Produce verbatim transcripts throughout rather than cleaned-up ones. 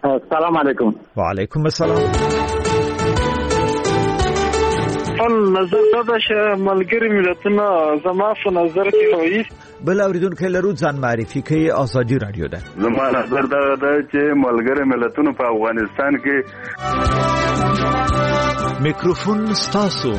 السلام علیکم. وعلیکم السلام. خپل نظر دا چې ملګری ملتونه زما په نظر کې وایي. بل اوریدونکو لرو ځان معرفي کوي. آزادي رادیو ده. زما نظر دا ده چې ملګری ملتونه په افغانستان کې میکروفون ستاسو.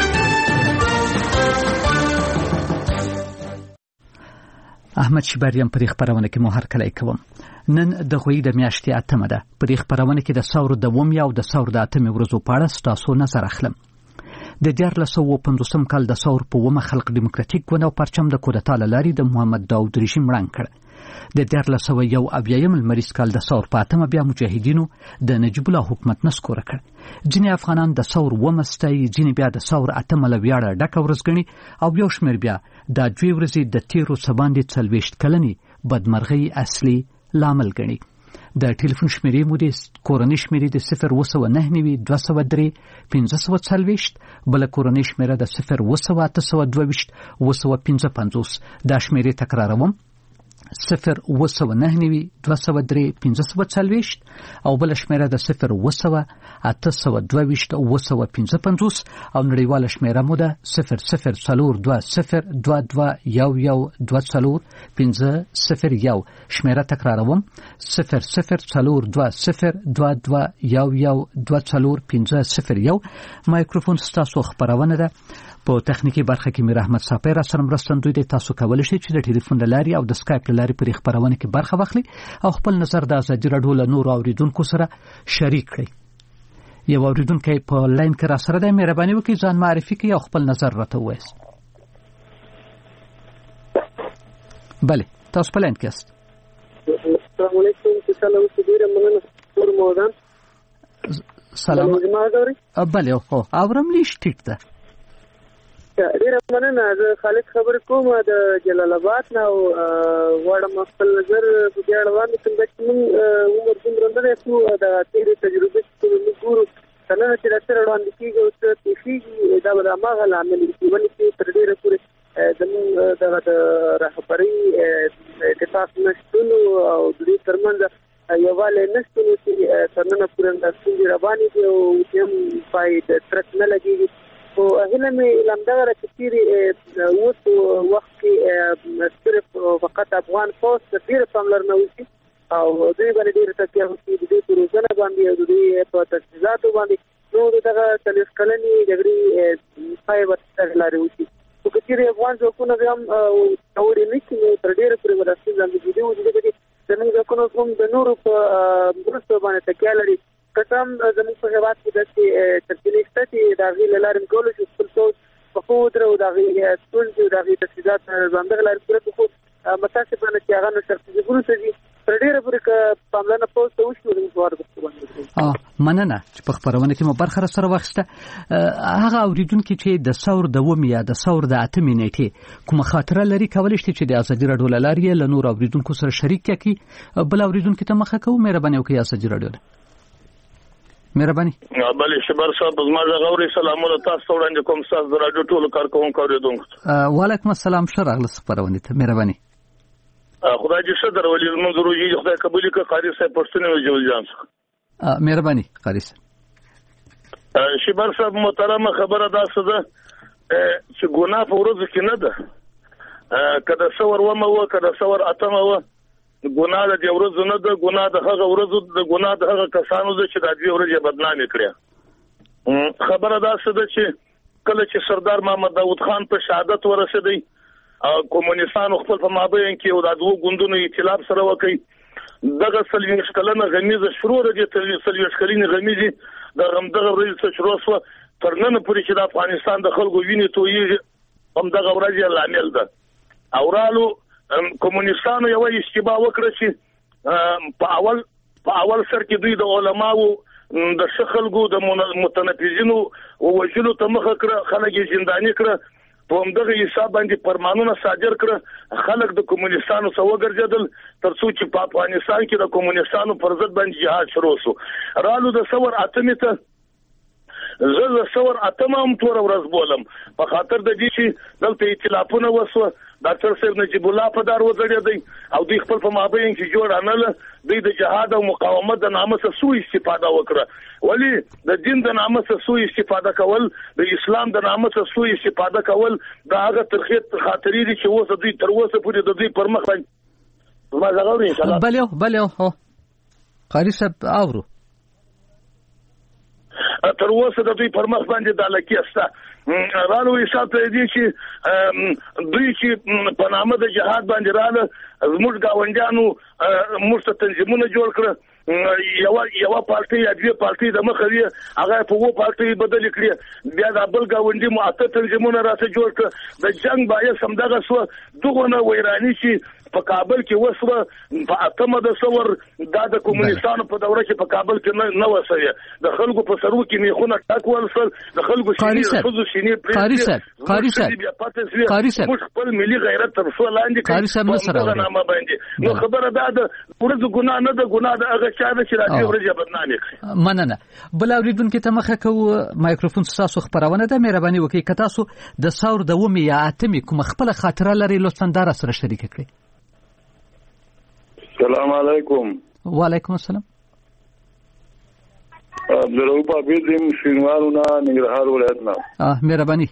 احمد شبریم په خبرونه کې مو هر کله کوم. نن د غوی د میاشتې اتمه ده. په خبرونه کې د ثور د وم یا د ثور د اتمه ورځو په اړه ستاسو نظر اخلم. د دیارلس سوه پنځوسم کال د ثور په ومه خلق دیموکراتیک ونه او پرچم د کودتا لاري د محمد داوود رژیم وړاندې کړ. د دیارلس سوه یو اویایم المریز کال د ثور په اتمه بیا مجاهدینو د نجیب الله حکومت نسکور کړ. ځینې افغانان د ثور ومه ستایي، ځینې بیا د ثور اتمه لویاړه ډکه ورځ ګڼي او یو شمېر بیا د دوی ورځې د تیرو سباندې څلوېښت کلنې بدمرغۍ اصلي لامل ګڼي. د ټلیفون شمیرې مو د کورنۍ شمیرې د صفر اوه سوه نهه نوي دوه سوه درې پنځه سوه څلوېښت، بله کورنۍ شمیره د صفر اوه سوه اته سوه دوه ویشت اوه سوه پنځه پنځوس. دا شمیرې تکراروم: صفر اوه سوه نهه نوي دوه سوه درې پنځه سوه څلوېښت او بله شمیره د صفر اوه سوه اته سوه دوه ویشت اوه سوه پنځه پنځوس او نړیواله شمیره مو ده صفر صفر څلور دوه صفر دوه دوه یو یو دوه څلور پنځه صفر یو. شمیره تکراروم: صفر صفر څلور دوه صفر دوه دوه یو یو دوه څلور پنځه صفر یو. مایکروفون ستاسو خبرونه ده. په تخنیکی برخه کې میر احمد صافی را سره مرستندوی دی. تاسو کولی شئ چې د ټلیفون لاري او د سکایپ لاري پر خبرونه کې برخه واخلئ او خپل نظر د ازادي راډیو له نور اوریدونکو سره شریک کړئ. یو اوریدونکو په لاین کې را سره دی. مهرباني وکړئ ځان معرفي کړئ او خپل نظر راته ووایئ. بله، تاسو په لاین کې یاست. السلام علیکم. تاسو له ډیره مننه پر موضوع. سلام. بله، خو اورم لیش ټیټ ده. ډیره مننه. زه خالد خبر کوم د جلال آباد نه او غواړم خپل نظر په دې اړه وړاندې کړم چې موږ عمر دومره نه شو د تېرې تجربې چې موږ ګورو کنه چې راځي وړاندې کیږي او څه کیږي دا به هغه لامل دی چې تر ډیره پورې زموږ د رهبرۍ اتفاق نشته او د دې ترمنځ یووالی نشته چې څنګه پورې د ستونزې روانې دي او هم پای د ترک نه لګېږي. او هله مې لمدغه راکتيري اوس وخت کې صرف فقط افغان فوج ډیر پاملرنه وشي او دوی باندې ډیر تکیه وشي د دې پروژه باندې او د دې په تجهیزاتو باندې نو دغه تلف کلنی جګړې پای ورته لاري وشي. او کچېره افغان ځواکونه هم اوري نه چې تر ډیر پورې ورسېږي د دې وجې کې زموږ ځواکونه کوم د نورو په مرسته باندې تکیه لري. کتم زموږ په هېواد کې داسې ترتیبات شته چې د هغې له لارې کولای شي خپل پوځ په ښه ودرو، د هغې ستونزې او د هغې تجهیزات ځانګړې لارې پوره کړو. خو متاسفانه چې هغه نو شخصي ځګونو ته ځي تر ډېره پورې که پاملرنه پوځ ته وشي نو زموږ هېواد به مننه چې په خبرونه کې مو برخه سره واخیسته. هغه اوریدونکي چې د ثور د اووم یا د ثور د اتمې نیټې کومه خاطره لري کولی شي چې د ازادي راډیو له لارې له نورو اوریدونکو سره شریک کړي. بل اوریدونکي ته مخه کوو. مهرباني وکړئ ازادي راډیو مهرباني. بله شبر صاحب زما غوړي سلامونه تاسو وړاندې کوم. تاسو د راډیو ټول کارکونکو اوریدونکو وعلیکم السلام. ښه راغلاست خبرونه ته. مهرباني. خدای دې صدر ولي منظور وي. خدای قبول کړي. قاری صاحب پښتون وي جوړ جان څخه. مهرباني قاری صاحب. شبر صاحب محترمه خبره ده څه چې ګناه په ورځ کې نه ده. کله څور ومه و کله څور اتمه و ګناه د ورځو نه ده. ګناه د هغه ورځو د ګناه د هغه کسانو ده چې د دې ورځې بدنامي کړې. خبره ده څه ده چې کله چې سردار محمد داوود خان په شهادت ورسېدی کومونستانو خپل په مابین کې او د دوه ګوندونو ائتلاف سره وکړي. دغه څلوېښت کلنه غمیزه شروع راځي. څلوېښت کلنې غمیزې د همدغه ورځې څخه شروع شوه تر نن پورې چې د افغانستان د خلکو وینې تویېږي همدغه ورځ یې لامل ده. او رالو کومونستانو یو اشتباه وکړه چې په اول په اول سر کې دوی د علماو د شخلګو د متنفذینو او وجلو ته مخه کړه. خلک یې زنداني کړه. په همدغه حساب باندې فرمانونه صادر کړه. خلک د کومونستانو سره وګرځیدل ترڅو چې په افغانستان کې د کومونستانو پر ضد باندې جهاد شروع شو. رالو د ثور اتمې ته زه د ثور اتمه هم تور ورځ بولم په خاطر د دې چې دلته ائتلافونه وسوه. ډاکټر صاحب نجیب الله په دار وځړېدی او دوی خپل په مابین کې جوړ انل دوی د جهاد او مقاومت د نامه څخه سوء استفاده وکړه ولی د دین د نامه څخه سوء استفاده کول د اسلام د نامه څخه سوء استفاده کول دا هغه ترخیت خاطرې دي چې اوس دوی تر اوسه پورې د دوی پر مخ باندې ما زغوري ان شاء الله بله بله هو قاری صاحب اورو تر اوسه د دوی پر مخ باندې د لکېسته رالو حساب ته دي چې دوی چې په نامه د جهاد باندې رااله زموږ گاونډیانو موږ ته تنظیمونه جوړ کړ یو یو پارټي یا دوه پارټي د مخوي هغه په وو پارټي بدل کړی بیا د بل گاونډي مؤثر تنظیمونه راته جوړ کړ د جنگ باید سمدغه سو دغه ویرانی چې په کابل کې وسوه په اتمه د څور د کمونستانو په دوره کې په کابل کې نه وسوي د خلکو په سرو کې میخونه ټاکول سر د خلکو شینې خزو شینې قاری صاحب قاری صاحب قاری صاحب خپل ملي غیرت تر څو لاندې قاری صاحب نصر نامه باندې نو خبره ده د ورځ ګناه نه ده ګناه د هغه چا چې راځي ورځ بدنامي کوي مننه بل اوریدونکو ته مخه کو مایکروفون تاسو خبرونه ده مهرباني وکړئ که تاسو د ثور د ومه یا اتمه کوم خپل خاطره لري لطفا دا سره شریک کړئ السلام علیکم وعلیکم السلام عبدالرؤوف عبیدیم شینوارونه ننګرهار ولایت نه اه مهرباني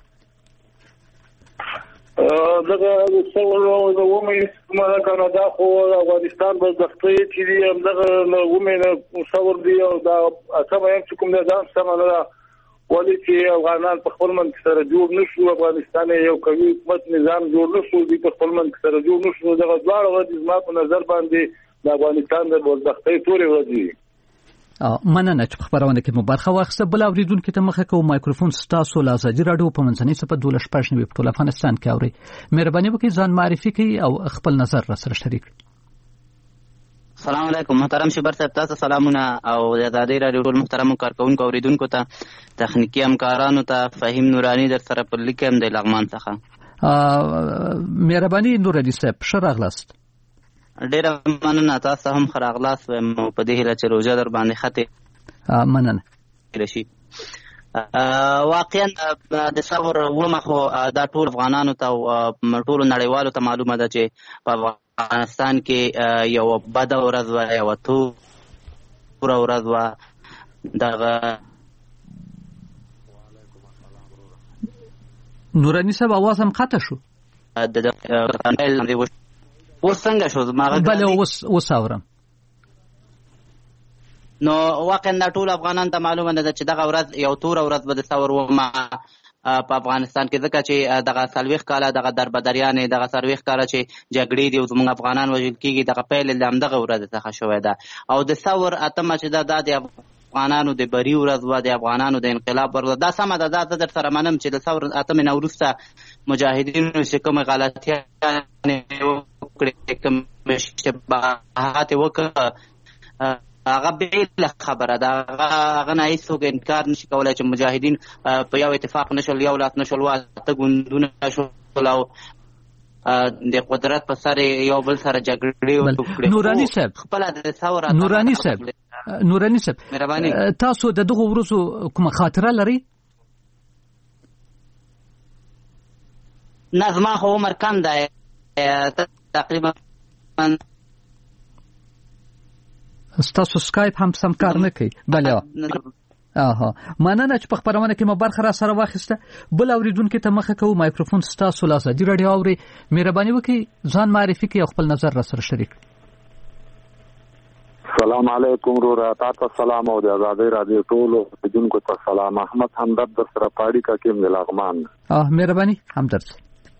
دغه څو د ومه کومه کانادا خو افغانستان بس دغه چې دی دغه ومه څور دی او دا اسمه هم کوم نه ځان سم نه ولی چې افغانان په خپل من سره جوړ نشو افغانستان یو قوي حکومت نظام جوړ نشو دی په خپل من سره جوړ نشو دغه ځوړ ورځ ما په نظر باندې د افغانستان د بدبختۍ تورې ورځي ا مننه چې خبرونه کې مبارخه واخسته بل اوریدونکو ته مخه کو مایکروفون ستاسو لازم راډیو په منځنۍ صفه دوله شپږ نوي په ټول افغانستان کې اوري مهرباني وکړئ ځان معرفي کړئ او خپل نظر را سره شریک السلام علیکم محترم شبر صاحب تاسو سلامونه او د آزادۍ راډیو ټول محترم کارکونکو اوریدونکو ته تخنیکی همکارانو ته فهیم نورانی در سره په لیکم د لغمان څخه مهرباني نورانی صاحب شراغلاست ډېر مننه تاسو هم خراغلاست و په دې هیله چې روزه در باندې خته مننه رشي واقعا د ثور ومه خو دا ټول افغانانو ته ټول نړیوالو ته معلومه ده چې په افغانستان کې یو بد ورځ و یو تور ورځ و دغه نورانی صاحب आवाज هم قطع شو د اوس څنګه شو ما بله اوس اوس اورم نو واقعا دا ټول افغانان ته معلومه ده چې دغه ورځ یو تور ورځ به د ثور ومه په افغانستان کې ځکه چې دغه سلويخ کاله دغه دربدریانې دغه سلويخ کاله چې جګړې دي او زموږ افغانان وژل کېږي دغه پیل له همدغه ورځ څخه شوې ده او د ثور اتمه چې ده د افغانانو د بری ورځ و د افغانانو د انقلاب ورځ دا سمه ده دا در سره منم چې د ثور اتمه نه وروسته مجاهدینو چې کومه غلطیانې وکړې کوم اشتباهات وکړه هغه بیل خبره ده هغه نه هیڅوک انکار نشي کولای چې مجاهدین په یو اتفاق نشول یو لاس نشول واته ګوندونه شول او د قدرت په سر یو بل سره جګړې وکړي نورانی صاحب خپل د ثور نورانی صاحب نورانی صاحب تاسو د دغه ورځو کومه خاطره لري نظم خو عمر کم ده تقریبا ستاسو سکایپ هم سم کار نه کوي بله اها مننه چې په خبرونه کې مو برخه را سره واخیسته بل اوریدونکو ته مخه کوم مایکروفون ستاسو لازم دی رادیو اوري مهرباني وکړئ ځان معرفي کړئ او خپل نظر را سره شریک السلام علیکم ورو تاسو سلام او د آزادۍ رادیو ټول اوریدونکو ته سلام احمد همدرد در سره پاړی کا کې ملغمان اه مهرباني همدرد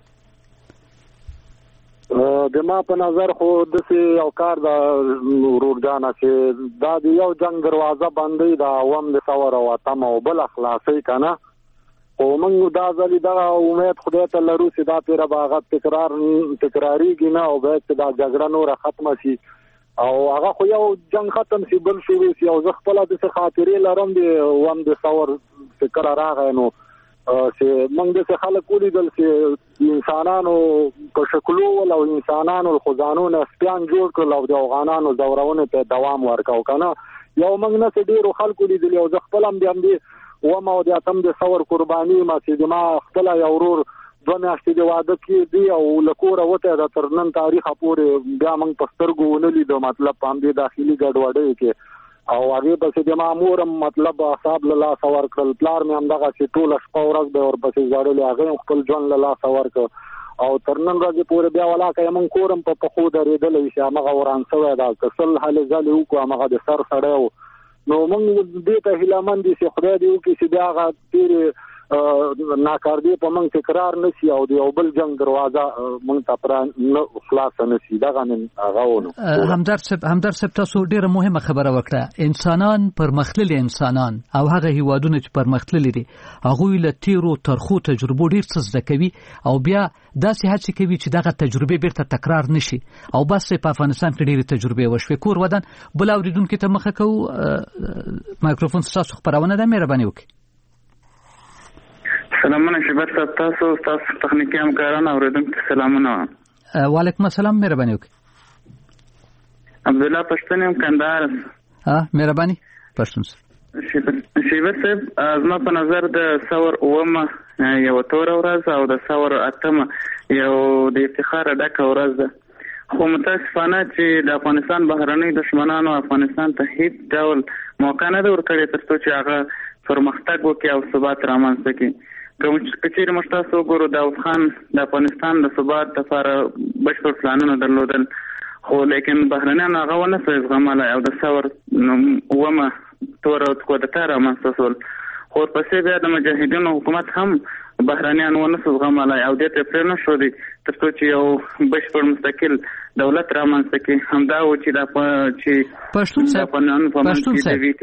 د ما په نظر خو د سي یو کار د ورورجانه چې دا د یو جنگ دروازه باندې دا عوام د ثور او اتم او بل اخلاصي کنه او موږ دا ځلې دا امید خدای ته لرو چې دا پیره باغت تکرار تکراریږي نه او به دا جګړه نور ختمه شي او هغه خو یو جنگ ختم شي بل شي او زه خپل د خاطرې لرم د عوام د ثور فکر راغی نو چې موږ د خلک ولیدل چې انسانانو په شکلو ول او انسانانو خزانونو سپیان جوړ کړل او د افغانانو زورونه ته دوام ورکاو کنه یو موږ نه ډیرو خلکو لیدل او ځ خپل هم د و ما د اتم د ثور قرباني ما چې ما خپل یو ورور دوه میاشتې د واده کې دی او له کوره وته د تر نن تاریخه پورې بیا موږ په سترګو ونه لیدو مطلب په همدې داخلي ګډوډۍ کې او هغې پسې د مامور مطلب اعصاب له لاسه ورکړل پلار مې همدغسې ټوله شپه ورځ به ورپسې ژړلې هغې خپل ژوند له لاسه ورکړ او تر نن ورځې پورې بیا ولاکه یې موږ کور هم په پښو درېدلی چې همغه وران شوی دا که سل هلې ځلې وکړو همغه د سر سړی و نو موږ دې ته هیله مند یو چې خدای دې وکړي چې بیا هغه تېرې ناکاردي په موږ تکرار نه شي او د یو بل جنګ دروازه موږ ته پرانه خلاصه نه شي دغه نن هغه و نو همدرد صاحب همدرد صاحب تاسو ډېره مهمه خبره وکړه انسانان پرمختللي انسانان او هغه هیوادونه چې پرمختللي دي هغوی له تیرو ترخو تجربو ډېر څه زده کوي او بیا داسې هڅې کوي چې دغه تجربې بیرته تکرار نشي او بس په افغانستان کې ډېرې تجربې وشوې کور ودان بل اورېدونکي ته مخه کوو مایکروفون ستاسو خپرونه ده مهرباني وکړئ سلامونه شبر صاحب تاسو تاسو تخنیکی همکاران اوریدونکو سلامونه وعلیکم السلام مهرباني وکړئ عبد الله پښتون یم کندهار ها مهرباني پښتون شبر صاحب زما په نظر د ثور اومه یو تور ورځ او د ثور اتمه یو د افتخار ډکه ورځ ده خو متاسفانه چې د افغانستان بهرنۍ دشمنانو افغانستان ته هیڅ ډول موقع نه ده ورکړې تر څو چې هغه پرمختګ وکړي او ثبات رامنځته کړي که چیرې موږ تاسو وګورو داود خان د افغانستان د ثبات لپاره بشپړ پلانونه درلودل خو لیکن بهرنیان هغه ونه سوی زغملی او د ثور اومه توره کودتا رامنځته شول خو ورپسې بیا د مجاهدینو حکومت هم بهرنیان ونه سو زغملی او دې ته پرې نه ښودي تر څو چې یو بشپړ مستقل دولت رامنځته کړي همدا و چې د پښتون صاحب پښتون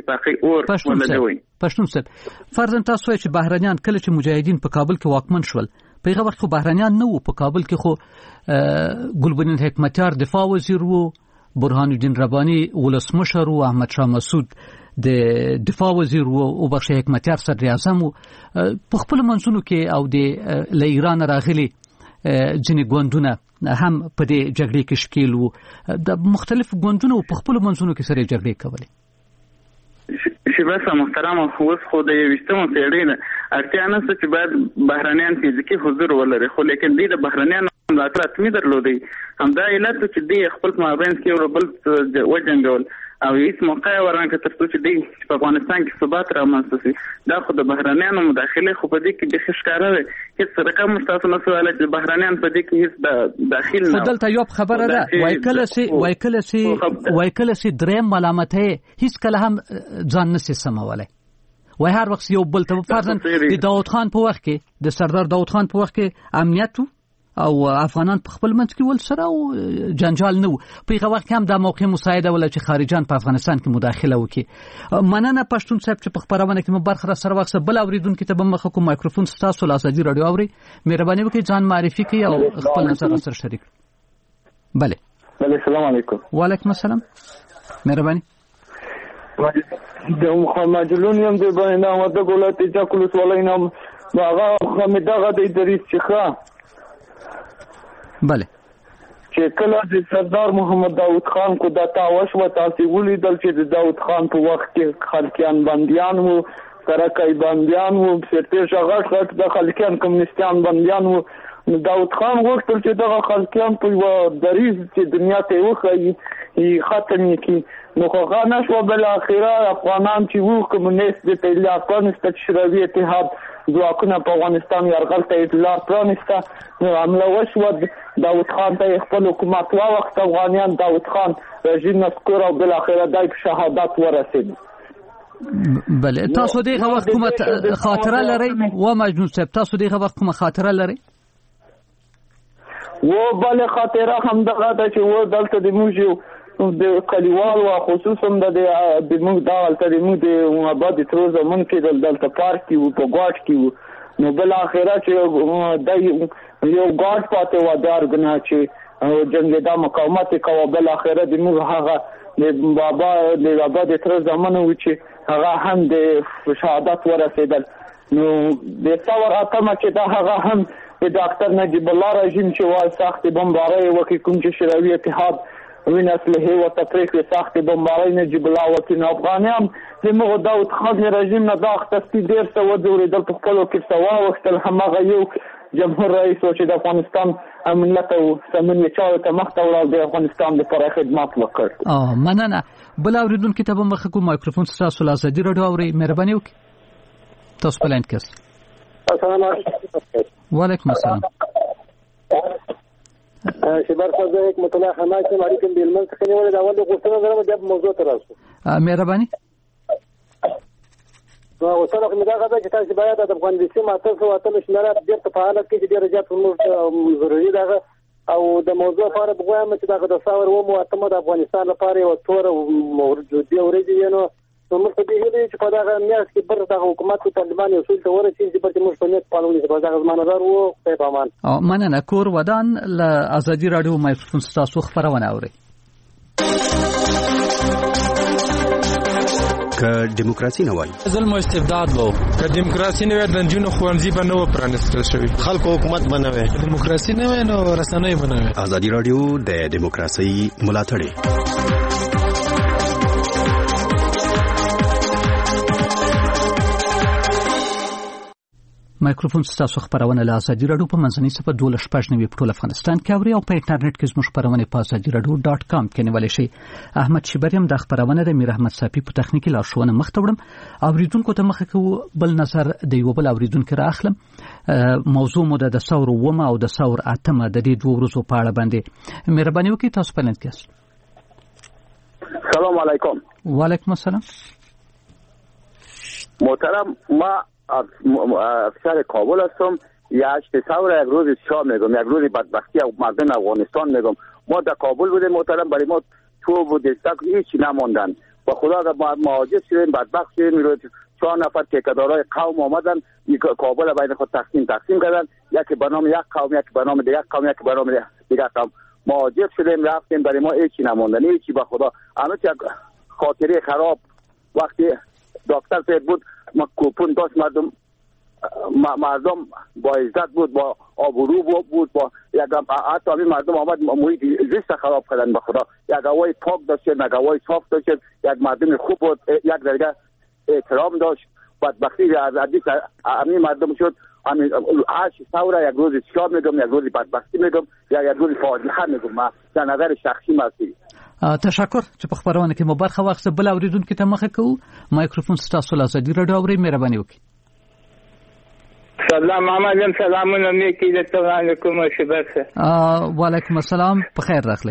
صاحب پښتون صاحب فرضاً تاسو چې بهرنیان کله چې مجاهدین په کابل کې واکمن شول په هغه وخت خو بهرنیان نه وو په کابل کې خو ګلبدین حکمتیار دفاع وزیر وو برهان الدین رباني ولسمشر وو احمد شاه مسعود د دفاع وزیر وو او بخش حکمتیار صدر اعظم وو په خپل منځونو کې او د له ایران راغلي ځینې ګوندونه هم په دې جګړې کې شکیل وو د مختلف ګوندونو په خپل منځونو کې سره جګړې کولې شباسه محترمه اوس خو د یویشتمه پیړۍ نه اړتیا نشته چې باید بهرنیان فزیکي حضور ولري خو لیکن دوی د بهرنیانو ملاتړ حتمي درلودی همدا علت چې دوی خپل مابین کې یو بل وجنګول او هیڅ موقع ورنکړه تر څو چې دوی په افغانستان کې ثبات رامنځته شي دا خو د بهرنیانو مداخله خو په دې کې ډېر ښکاره ده هیڅ رقم مستاسو نه سواله چې بهرنیان په دې کې هیڅ داخل نه دلته یو خبره ده وای کله سي وای کله سي وای کله سي دریم ملامت هیڅ کله هم ځان نشي سمولای وای هر وخت یو بل ته فرضاً د داود خان په وخت کې د سردار داود خان په وخت کې امنیت او افغانان په خپل منځ کې ول سره او جنجال نه په هغه وخت هم د موقع مساعده ولا چې خارجان په افغانستان کې مداخله وکړي مننه پښتون صاحب چې په خبرونه کې مبارخ را سره وخت بل اوریدونکو ته به مخه کوم مایکروفون تاسو له ازادي رادیو اوري مهرباني وکړئ ځان معرفي کړئ او خپل نظر سره شریک بله بله السلام علیکم وعلیکم السلام مهرباني د محمد جلون یم د باندې نامه ګولات چې کولس ولینم هغه خمیدغه د ادریس څخه بله چې کله د سردار محمد داود خان کو د تاوش و تاسو ولیدل چې د داود خان په وخت کې خلکیان بنديان وو ترکای بنديان وو سرتیر شغښ غټ د خلکیان کمونستان بنديان وو داود خان وغوښتل چې دغه خلکیان په دریز چې دنیا ته وخی ختم کړي نو هغه نشو بل اخیره افغانان چې وو کمونیست د پیل افغانستان شوروي اتحاد ځواکونه په افغانستان یرغل ته اطلاع پرانسته نو حمله وشوه داود خان ته خپل حکومت واوښت افغانیان داود خان رژیم نسکور او بل اخیره دای په شهادت ورسید بله تاسو دغه وخت کومه خاطره لرئ و مجنون صاحب تاسو دغه وخت کومه خاطره لرئ و بل خاطره هم دغه چې و دلته د موږ د کلیوال او خصوصا د د موږ دالته د موږ د آباد تر زمون کې دلته پارک کې په ګاټ کې نو بل اخره چې د یو ګاټ پاتې و دارګنا چې جنگ د مقاومت کوي بل اخره د موږ هغه د بابا د آباد تر زمون و چې هغه هم د شهادت ورسېدل نو د ثور اتمه چې دا هغه هم د ډاکټر نجیب الله رژیم چې وای سخت بمبارۍ وکړي کوم چې شوروي اتحاد وین اصلحې ورته پرېکړې سختې بمبارۍ نجیب الله وطن افغانیان زموږ داود خان رژیم نه دا اخیستي ډېر څه وځورېدل په خپلو کې څه واوښتل هماغه یو جمهور رئیس و چې د افغانستان امنیت او سمنې چارو ته مخ ته وړل د افغانستان لپاره خدمات وکړ. مننه. بل اورېدونکي ته به مخه کوم مایکروفون ستاسو له ازادي راډیو اورئ مهرباني وکړئ تاسو په لاین کې یاست. السلام علیکم. وعلیکم السلام. شبر صاحب زه حکمت الله حماد یم اړیکم د هلمند څخه نیولې د اول غوښتنه لرم د موضوع ته راشو. مهرباني. نو غوښتنه کوم دا غواړم چې تاسو باید د افغانستان ماته سو اته مشنره بیرته په حالت کې چې ډېر زیات موږ ضروري ده او د موضوع لپاره بګوایم چې دا د ثور و مو اتمه د افغانستان لپاره یو تور موجودي اورېدي نو نو موږ په دې هیله چې په دا میاشت کې بر د حکومت او طالبان یو څه ته ورسېږي چې په موږ په نیت پالونې په دا ځماندار وو په پامان. او مننه. کور ودان له ازادي راډیو مایکروفون ستاسو خبرونه اوري. که دیموکراسي نه وای ظلم او استبداد وو، که دیموکراسي نه وای د جنونو خوانځي به نو پرانستل شوی، خلکو حکومت بنوي، دیموکراسي نه وای نو رسنۍ بنوي. ازادي راډیو د دیموکراسي ملاتړي. مایکروفون ستاسو خبرونه له ازادي راډیو په منځنۍ صفحه دوه شپږ نوي په ټول افغانستان کې اوري او په انټرنیټ کې زموږ خبرونه په ازادي راډیو ډاټ کام کې نیولای شي. احمد شبریم د خبرونه د میر احمد صافي په تخنیکی لارښوونه مخ ته وړم. اوریدونکو ته مخه کو بل نظر د یو بل اوریدونکو راخلم. موضوع مو د ثور ومه او د ثور اتمه د دې دوه ورځو په اړه باندې مهرباني وکړئ تاسو په لند کې. سلام علیکم. وعلیکم السلام. محترم ما افسر کابل هستم. یک تصور یک روز شاه میگم، یک روز بدبختی مردم افغانستان میگم. ما در کابل بودیم محترم، برای ما تو و دستک هیچی نماندن. با خدا مهاجر شدیم، بدبخت شدیم. چهار نفر ټیکه‌دارای قوم آمدن کابل بین خود تقسیم تقسیم کردن، یکی به نام یک قوم، یکی به نام دیگر قوم، یکی به نام دیگر قوم. مهاجر شدیم رفتیم، برای ما هیچی نماندن، هیچی. به خدا همه چی خاطره خراب. وقتی دکتر صاحب بود ما کوپون داشت، مردم مردم با عزت بود، با آبرو بود، با یک حتی همین مردم آمد محیط زیست خراب کردن. به خدا یک هوای پاک داشت، یک هوای صاف داشت، یک مردم خوب بود، یک درجه احترام داشت. بدبختی از حدیث همین مردم شد. همین هشت ثوره یک روز شاه میگم، یک روز بدبختی میگم، یا یک روز فاجعه میگم. ما در نظر شخصی ماست. تشکر چې په خبرونه کې مو برخه واخیسته. بل اوریدونکو ته مخه کوو مایکروفون ستاسو له ازادي راډیو اوري مهرباني وکړئ. سلام محمد جان، سلامونه نیکی د تاسو کوم شبکه. وعلیکم السلام، په خیر راغلی.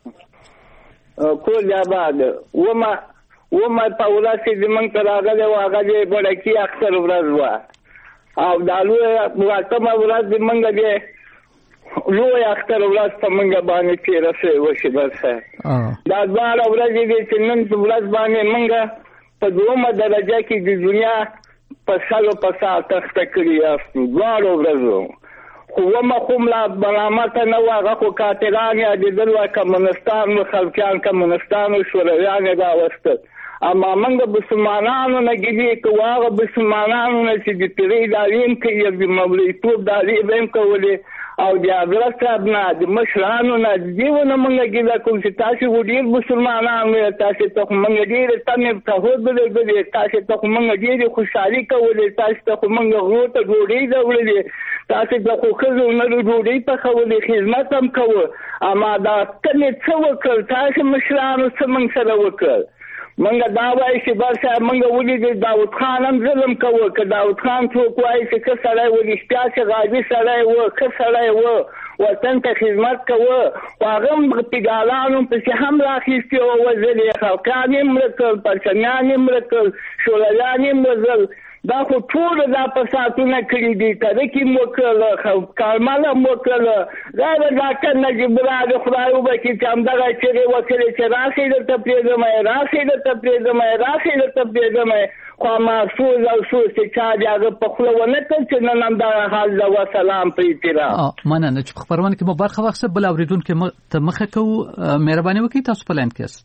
کول آباد ومه ومه په ولاسي زمنګ تر هغه دی هغه دی بلکی اکثر ورځ وا او دالو مغاتمه ورځ زمنګ دی لوی اختر ورځ په منګه باندې تیر شوی و شي بس. دا ځوان ورځ دې چې نن ورځ باندې منګه په دومره درجه کې د دنیا په سالو په ساعت تخته کړی است. ځوان ورځ خو ومه کوم لا برامت نه واغه خو کاتران یا د دلوا کمونستان او خلکان کمونستان او شورویان دا وسته. اما منګه مسلمانانو نه ګیږي کوه مسلمانانو نه چې د پیری دالین کې یو مولوی توپ دالي بهم کولې او د حضرت صاحب نه د مشرانو نه دیونه مونږه ګیلا کوم چې تاسو وډیر مسلمانانو تاسو ته مونږ ډیر تنه ته هوډلې دې تاسو ته مونږ ډیر خوشحالي کولې، تاسو ته مونږ غوته ډوډۍ راوړلې، تاسو ته خو خزو نه ډوډۍ په خولې خدمت هم کوو. اما دا کنه څه وکړ تاسو مشرانو څه مونږ سره وکړ؟ منګه دا وایي چې بس منګه ولې د داود خان هم ظلم کوو. که داود خان څوک وایي چې که سړی و رښتیا چې غازي سړی و، ښه سړی و، وطن ته خدمت کوه، خو هغه هم پیګالانو پسې هم راخیستې و وژلې، خلقان یې مړه کړل، پرچمیان یې مړه کړل، شورویان یې وژل. دا خو ټول دا فسادونه کړي دي. ترکي مو وکړل، کارمل هم وکړل. دا د ډاکټر نجیب الله د خدای وبخښي چې همدغه چغې وکړې چې راشئ درته پرېږدم، راشئ درته پرېږدم، راشئ درته پرېږدم، خو محفوظ او افسوس چې چا د هغه په خوله ونه کړ چې نن همدغه حال ده. وسلام په احترام. مننه چې په خبرونه کې مو برخه واخیسته. بل اورېدونکي ته مخه کوو مهرباني وکړئ تاسو په لاین کې یاست.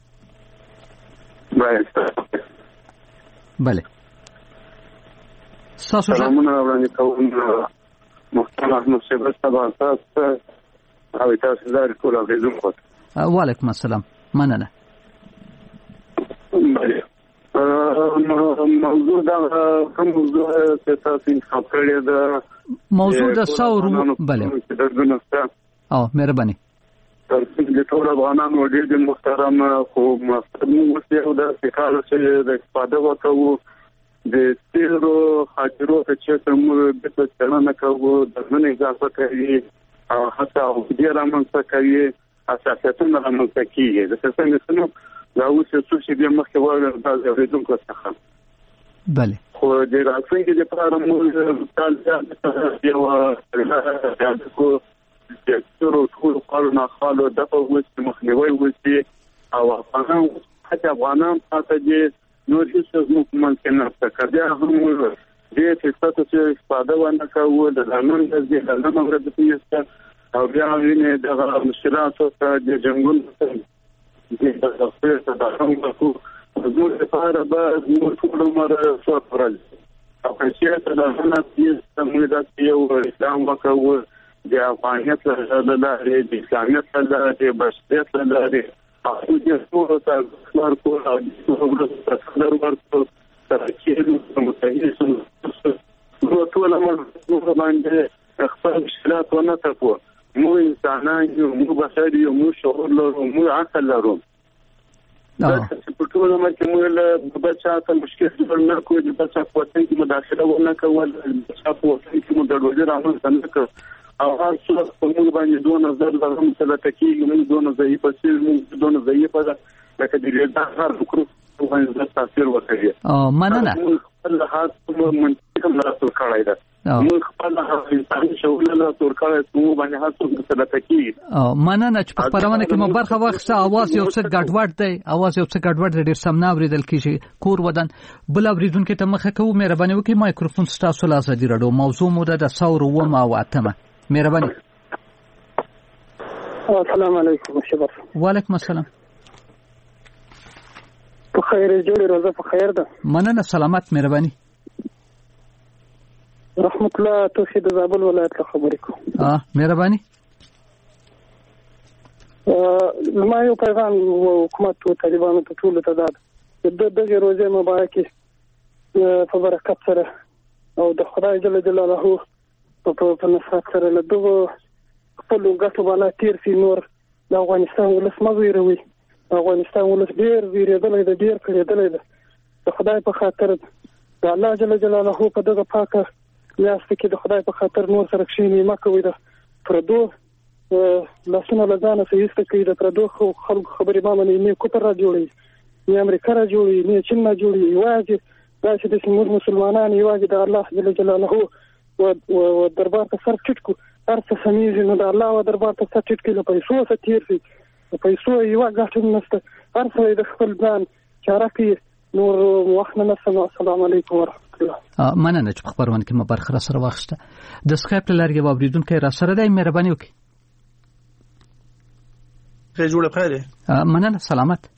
بله سلامونه وړاندې کوم محترم احمد شبر صاحب تاسو او تاسو لپاره ټول اوریدونکو وعلیکم السلام. مننه. موضوع دا کوم موضوع چې تاسو انتخاب کړی دا موضوع د ثور بله او مهرباني د ټول افغانانو ډېر محترم خو مقصد مو اوسه دا چې چې د استفاده وکړو د تیرو خاطرو چې موږ د څېړنه کوو د ځنې اضافه کوي او حتی د رامنځته کوي اساساتونه رامنځته کیږي د څه څه دا اوس څه چې د مخکې وایي دا د ریډونکو څخه بله خو د راتلونکي لپاره موږ تاسو یو کو د ټول ټول قانون خالو د په وسه مخنیوي وسی او افغانان حتی افغانان تاسو دې نور هیڅ ممکن نه تکړه هم دې چې تاسو چې استفاده ونه کوو د قانون د دې د نمبر د پیسې او بیا ویني د مشکلات او د جنګونو د تخفیف د دغه کو زموږ لپاره به موږ ټول عمر سفرل او چې تاسو نه پیسې موږ د یو اسلام وکړو د افغانیت له لارې د اسلامیت له لارې د بشریت له لارې او د ټول تاسو ورکو او د ټول تاسو ورکو ترکیب متحدین نو ټول عمر موږ باندې خپل مشکلات ونه تکو مو انسانان یو مو بشر یو مو شعور لرو مو عقل لرو دا چې ټول عمر کې موږ له بچا ته مشکل جوړ نه کوو د بچا په وطن کې مداخله ونه کول بچا په وطن کې مو د ډوډۍ رامنځته نه کړ او هر څه په موږ باندې دوه نظر د هم څه تکیږي موږ دوه نظر په څیر موږ دوه نظر په دا لکه د لیدا هر وکړو باندې تاثیر وکړي او مننه الله هڅه منطقه مرسته کړای دا موږ خپل انساني شعور له تور کړه موږ باندې هڅه څه تکیږي او مننه چې په پرونه کې مو برخه واخسته اواز یو څه ګډوډ دی اواز یو څه ګډوډ دی ډیر سم نه اوریدل کیږي کور ودان بل اوریدونکو ته مخه کوو مهرباني وکړئ مایکروفون ستاسو له ازادي راډیو موضوع مو د ثور و ما واتمه مهرباني. السلام علیکم شباب. وعلیکم السلام. په خیر جوړ روزه په خیر ده. مننه سلامت مهرباني. رحمت الله توحید زابل ولایت له خبرې کوم. اه مهرباني. ا ما یو پیغام حکومت او طالبانو ته ټول ته داد د دغه روزه مبارکي په برکت سره او د خدای جل جلاله په نصرت سره له دغه خپل ګټو باندې تیر سي نور د افغانستان ولس مزویروي افغانستان ولس ډیر ویریدلې د ډیر کړیدلې ده د خدای په خاطر د الله جل جلاله په دغه پاکه یاست کې د خدای په خاطر نور سره کښینی مکوي د پردو لاسونه لګانه سېسته کې د پردو خلک خبرې ما باندې نه کوتر را جوړي نه امریکا را جوړي نه چین را جوړي واځي دا چې د مسلمانانو یوازې د الله جل جلاله و و دربار ته سر ټیټ کو هر څه سمېږي نو د الله و دربار ته سر ټیټ کړي له پیسو څخه تیر شي د پیسو یو ګټه نشته هر څه د خپل ځان چاره کوي نور وخت نه نسم. السلام علیکم ورحمت الله. مننه چې په خبرونه کې مبارک را سره واخسته د سکایپ لارې یو اوریدونکو را سره دی مهرباني وکړئ. خیر جوړ خیر. مننه سلامت.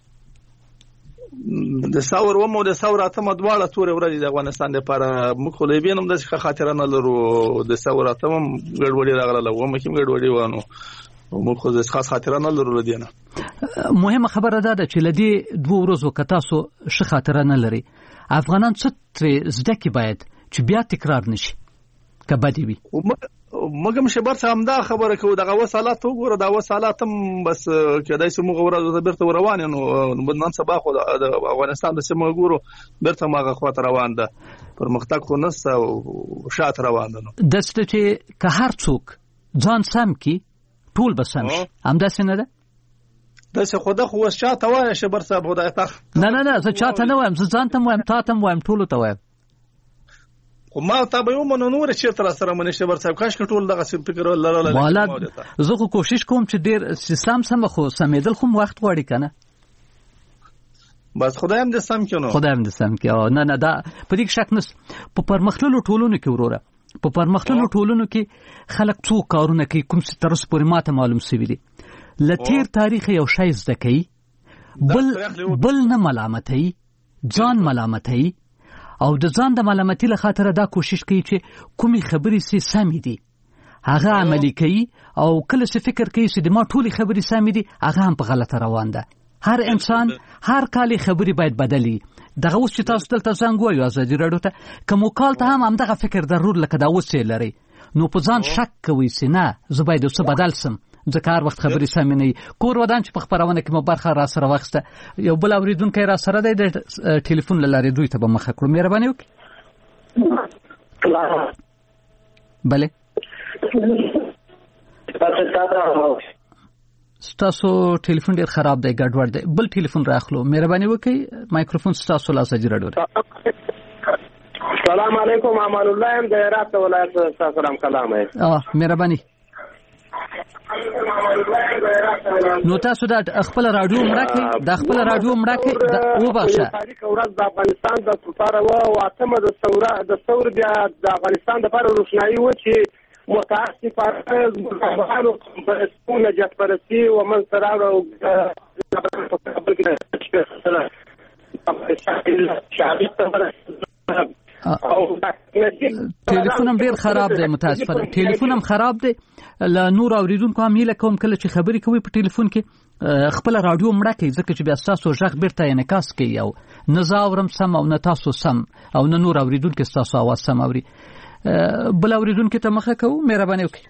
د ثور و مو د ثور اتمه دواړه تور ورځې د افغانستان لپاره موږ خو لیبین هم د خاطر نه لرو د ثور اتمه ګډوډي راغله و مې کوم ګډوډي وانه موږ خو د خاص خاطر نه لرو لدی نه. مهمه خبره ده چې لدی دوه ورځو کتاسو ش خاطر نه لري افغانان څه تر زده کی باید چې بیا تکرار نشي کبدی وي مګم شبر سم دا خبره کو دغه وسالات وګوره دا وسالات هم بس کدای سمو غوړه برته روان نو نن سبا خو د افغانستان د سمو ګورو برته ماغه خاطر روان ده پر مختق خو نس او شات روان ده نو دسته چې که هر څوک ځان سم کی ټول بسم هم داسې نه ده داسې خو د خو شاته وای شبر صاحب خدای ته نه نه نه زه چاته نه وایم زه ځان ته وایم تا ته وایم ټول ته وایم خو ما ته به یو منور چې تر سره منشه بر صاحب کاش کټول دغه څه فکر لرل والا زه خو کوشش کوم چې ډیر سیستم سم خو سمېدل خو وخت غواړي کنه بس خدایم دې سم کینو خدایم دې سم کینو نه نه دا په دې شک نس په پرمختللو ټولونو کې وروره په پرمختللو ټولونو کې خلک څو کارونه کوي کوم څه تر اوسه پورې ماته معلوم سوي دي لتیر تاریخ یو شای زده کوي بل بل نه ملامتای ځان ملامتای او د ځان د ملامتۍ له خاطر دا کوشش کوي چې کومي خبرې سي سمې دي هغه عملی کوي او کله چې فکر کوي چې د ما ټولي خبرې سمې دي هغه هم په غلطه روان ده. هر انسان هر کال خبرې باید بدلی. دغه اوس چې تاسو دلته زنګ وایو ازادي راډیو ته کوم کال ته هم همدغه فکر ضرور لکه دا اوس لري نو په ځان شک کوي چې نه زه باید اوس بدل سم ځکه هر وخت خبرې سمې نه وي. کور ودان چې په خبرونه کې مو برخه را سره واخسته یو بل اوریدونکی را سره دی د ټلیفون له لارې دوی ته به مخه کړو. مهرباني وکړئ. بله ستاسو ټلیفون ډیر خراب دی ګډوډ دی. بل ټلیفون راخلو. مهرباني وکړئ مایکروفون ستاسو له ازادي راډیو. السلام علیکم. امان الله ام د هرات ولایت سلام کلام ہے. اه مهرباني. نو تاسو د خپل رادیو مړکې د خپل رادیو مړکې د وبښه تاریخ ورځ د افغانستان د سفاره و او اتمه د ثوره د ثور بیا د افغانستان د لپاره روښنايي و چې متاسفانه زموږ په سپونه جت پرستی او من سره او ټلیفون هم ډیر خراب دی. متاسفانه ټلیفون هم خراب دی. له نور اوریدونکو هم هیله کوم کله چې خبرې کوي په ټلیفون کې خپل رادیو مړه کړئ ځکه چې بیا ستاسو غږ بیرته انعکاس کوي او نه زه اورم سم او نه تاسو سم او نه نور اوریدونکو ستاسو اواز سم اوري. بل اوریدونکو ته مخه کوو. مهرباني وکړئ.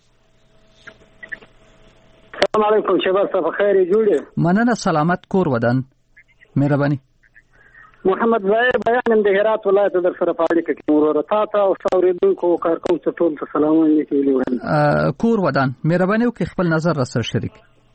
السلام علیکم. شباب صاحب خیر جوړه. مننه. سلامت کور ودان. مهرباني. محمد زاهر بیان د هرات ولایت در سره پاړی کې ورور تا ته او اوریدونکو کارکوم ته ټول سلامونه کوي. کور ودان. مهرباني وکړئ خپل نظر را سره شریک.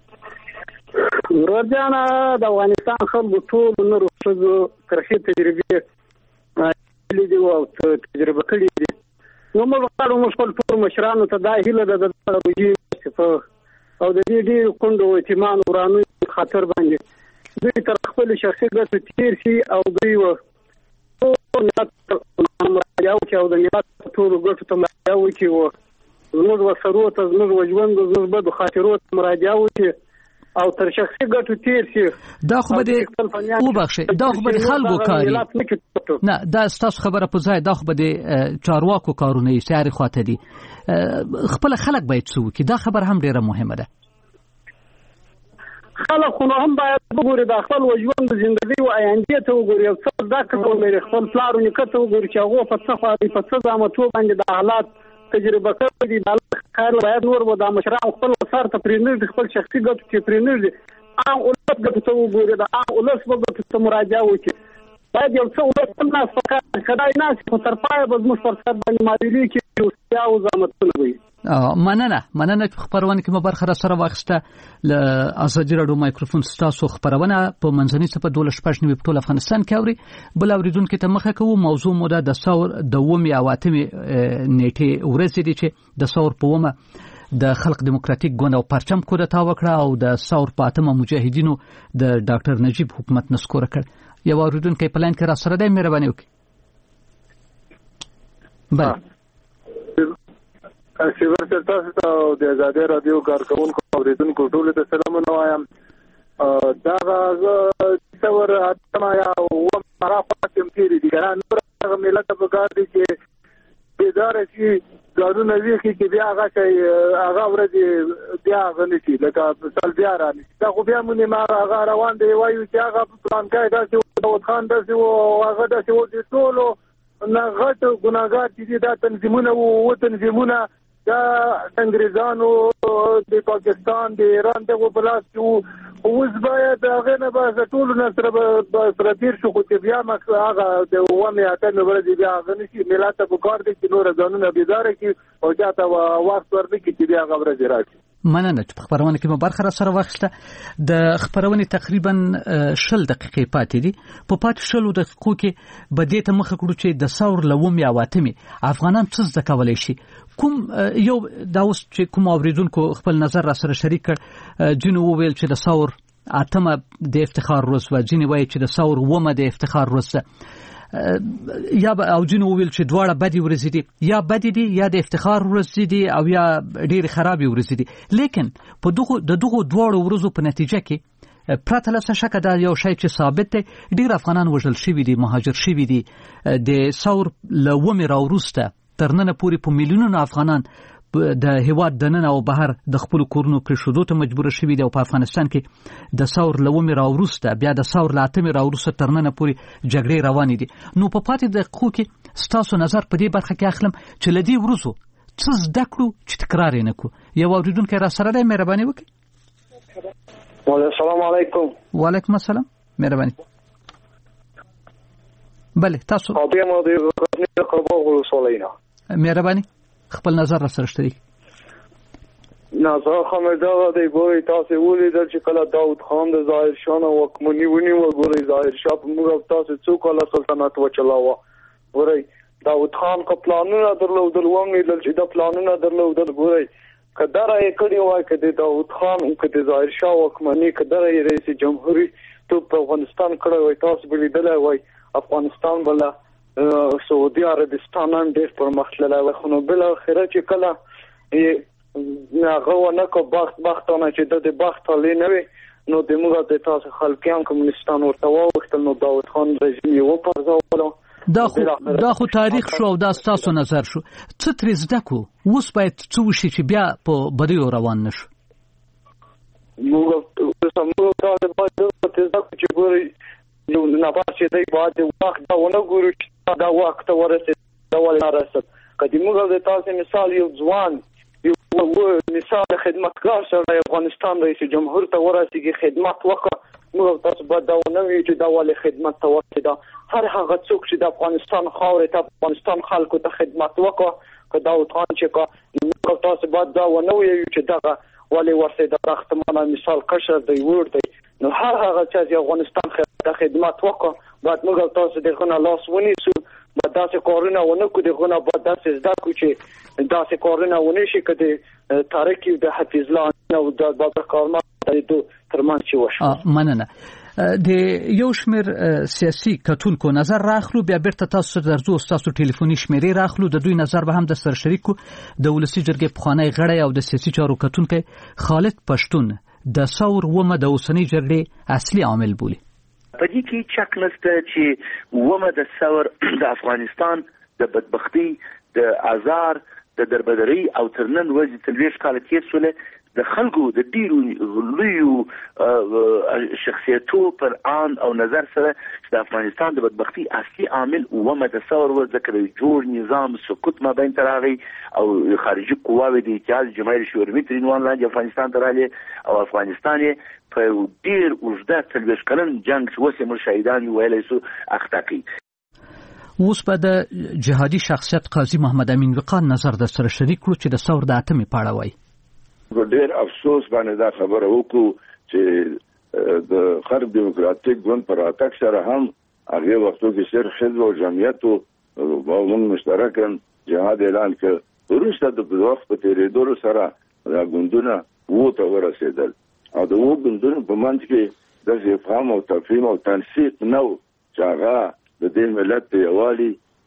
ورور جان د افغانستان خلکو ټول نور څه ترخی تجربه لیدي او تجربه کړې دي. نو موږ غواړو موږ ټول مشرانو ته دا هیله ده د روجي او د دې ډېر کوندو اعتماد ورانو خاطر باندې دوی تر خپل شخصي ګټو تیر شي او دوی و نه یو چې او د ملت ټول ګټو ته مراجعه وکړي او زموږ وسرو ته زموږ وجوند زموږ بد خاطرو ته مراجعه وکړي او تر شخصي ګټو تیر شي. دا خو به وبخښي دا خو به خلکو کاری نه دا ستاسو خبره په ځای دا خو به د چارواکو کارونه یې ساري خواته دي. خپل خلک باید څه وکړي دا خبر هم ډیره مهمه ده. خلک خو هم باید وګوري د خپل ژوند ژوندۍ او آینده ته وګوري او څه دا کوم لري خپل پلار او نیکه ته وګوري چې هغه په څه خاطر په څه زامتو باندې د حالات تجربه کړي د خیر باید نور و د مشران خپل وسار ته پرینر خپل شخصي ګټو کې پرینر دي او ولادت ګټو ته وګوري دا او ولس وګټو ته مراجعه وکړي. باید یو څه ولس نه فقط کدای نه په تر پای به موږ پر څه باندې مالی کې او زامتونه وي. مننه مننه چې خبرونه کې مو برخه را سره واخسته. ل ازادي راډیو مایکروفون ستاسو خبرونه په منځني صفه دوله شپږ نیمه په ټول افغانستان کې اوري. بل اوریدونکو ته مخه کوو. موضوع مو د ثور د ومه او اتمه نیټه ورځ دي چې د ثور په ومه د خلق دیموکراتیک ګوند او پرچم کودتا وکړه او د ثور په اتمه مجاهدینو د ډاکټر نجیب حکومت نسکور کړ. یو اوریدونکو په پلان کې را سره دی. مهرباني وکړئ. بله شیور سر تاسو ته د ازادي راډیو کارکونکو اوریدونکو ټول ته سلامونه وایم. دا غزه څور اتمه یا و مرافات هم تیری دي ګران نور ملت په کار دي چې بیدار شي ګارونه وی چې بیا هغه شي هغه ورځي بیا غني شي لکه مثال بیا راني دا خو بیا مونږه ما هغه روان دی وایو چې هغه پلان کوي دا چې داود خان دا چې هغه دا چې و دي ټول نه غټ ګناګار دي دا تنظیمونه و تنظیمونه دا انګریزانو د پاکستان د ایران دغه بلاس چې اوس باید هغه نه به ټول نصر به سره تیر شو چې بیا مخ هغه د ومه اته نو ورځي بیا غني شي ملت په کار دي چې نور ځانونه بيدار کی او جاته وخت ورني کی چې بیا غوړه راځي. مننه چې خبرونه کې مو برخه را سره واخسته. د خبرونه تقریبا شل دقیقې پاتې دي. په پات شلو دقیقو کې بده ته مخ کړو چې د ثور لومي اواتمي افغانان څه ځکه کولای شي. کوم یو دا اوس چې کوم اوریدونکو خپل نظر را سره شریک کړ. جنو ویل چې د ثور اتمه د افتخار روز و جنو وایي چې د ثور ومه د افتخار روز یا او جنو ویل چې دواړه بدی ورځې دي یا بدی دي یا د افتخار ورځې دي او یا ډېر خرابې ورځې دي. لیکن په دغه د دغه دواړو ورځو په نتیجه کې پرته له څه شک دا یو شی چې ثابت دی ډېر افغانان وژل شوي دي مهاجر شوي دي. د ثور له ومې راوروسته تر نن پورې په میلیونونو افغانان د هیواد دننه او بهر د خپل کورونو پرېښودو ته مجبور شوي دي او په افغانستان کې د ثور لومې راوروسته بیا د ثور له اتمې راوروسته تر ننه پورې جګړې روانې دي. نو په پاتې دقیقو کې ستاسو نظر په دې برخه کې اخلم چې له دې وروسته څه زده کړو چې تکرار یې نه کړو. یو اورېدونکی را سره دی، مهرباني وکړئ. السلام علیکم. وعلیکم السلام، مهرباني. بله تاسو مهرباني خپل نظر را سره شریک. نظر خو مې دا دی ګورئ تاسو ولیدل چې کله داود خان د ظاهر شاه نه واکمني ونیوه. ګورئ ظاهر شاه په موږ تاسو څو کاله سلطنت وچلاوه. ګورئ داود خان که پلانونه درلودل ومنیدل چې دا پلانونه درلودل. ګورئ که دره یې کړې وای که د داود خان که د ظاهر شاه واکمني که دره یې رئیس جمهوري توپ په افغانستان کړی وای تاسو به لیدلی وای افغانستان بله سعودي عربستان هم ډېر پرمختللی وای. خو نو بالاخره چې کله هغه ونه کړه بخت بختانه چې د د بخت حالې نه وي نو د موږ د تاسو خلقیان کمونستان ورته واوښتل نو داود خان رژیم یې وپرځولو. دا خو دا خو تاریخ شو او دا ستاسو نظر شو. څه ترې زده کړو؟ اوس باید څه وشي چې بیا په بدیو روان نه شو؟ موږ موږ تاسو باید زده کړو چې ګورئ یو نبات چې دی باید وخت دا ونه ګورو چې دا وخت ته ورسېد دا ولې نه رسېد. که د موږ د تاسو مثال یو ځوان یو مثال خدمتګار سړی افغانستان رئیس جمهور ته ورسېږي خدمت وکړه موږ تاسو باید دا ونه وایو چې دا ولې خدمت ته ورسېده. هر هغه څوک چې د افغانستان خاورې ته افغانستان خلکو ته خدمت وکړه که داود خان چې که موږ تاسو باید دا ونه وایو چې دغه ولې ورسېده رختمانه مثال کشر دی وړ دی. نو هر هغه چې افغانستان ته خدمت وکړه باید موږ تاسو دغه نه لاس ونیسو. باید داسې کارونه ونه کړو دغه نه باید داسې زده کړو چې داسې کارونه ونه شي که د تاریخ د حفیظ الله او د بابر کارمل د دوی ترمنځ چې وشو. مننه. د یو شمېر سیاسي کتونکو نظر راخلو بیا بیرته تاسو سره درځو ستاسو ټلیفوني شمیرې راخلو د دوی نظر به هم د سره شریک کړو. د ولسي جرګې پخوانی غړی او د سیاسي چارو کتونکی خالد پښتون د ثور ومه د اوسنۍ جګړې اصلي عامل بولي. په دې کې شک نشته چې ومه د ثور د افغانستان د بدبختی د آزار د دربدرۍ او تر نن ورځې څلوېښت کاله تېر شوله د خلکو د ډیرو لویو شخصیتو پر آن او نظر سره چې د افغانستان د بدبختی اصلي عامل ومه د ثور و ذکر جوړ نظام سقوط ما بین تراغی او خارجي قواوې د اتحاد جماهیر شوروي تر عنوان لاندې افغانستان ته راغلې او افغانستان یې په ډیر اوږده څلوېښت کلن جنګ چې اوس یې موږ شهیدان یو ویلی سو اخته کړي. اوس به د جهادي شخصیت قاضي محمد امین وقان نظر در سره شریک کړو چې د ثور د اتمې په اړه وایي. ډېر افسوس باندې دا خبره وکړو چې د غرب دیموکراتیک ګوند پر راتګ سره هم هغه وختو کې صرف حزب او جمعیت او موږ مشترکاً جهاد اعلان کړ. وروسته د وخت په تېرېدو سره دا ګوندونه وو ته ورسېدل او د وو ګوندونو په منځ کې د افهام او تفهیم او تنسیق نه و چې هغه د دې ملت د یووالي